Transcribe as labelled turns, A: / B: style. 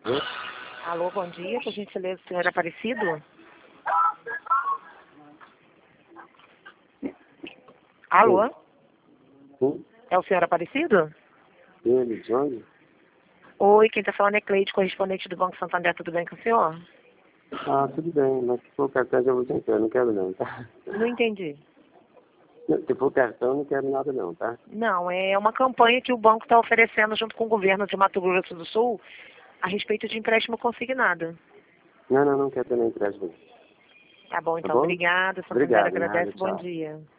A: Oi?
B: Alô, bom dia, por gentileza, senhor Aparecido? Alô,
A: Sim?
B: é o senhor Aparecido?
A: Ele, de onde?
B: Oi, quem está falando é Cleide, correspondente do Banco Santander, tudo bem com o senhor?
A: Ah, tudo bem, mas se for cartão já vou tentar, não quero não, tá?
B: Não entendi.
A: Se for cartão, não quero nada não, tá?
B: Não, é uma campanha que o banco está oferecendo junto com o governo de Mato Grosso do Sul a respeito de empréstimo consignado.
A: Não, não quero ter nem empréstimo.
B: Tá bom,
A: Tá
B: então,
A: bom?
B: obrigada, Santander
A: Obrigado, nada,
B: agradece, bom
A: tchau.
B: dia.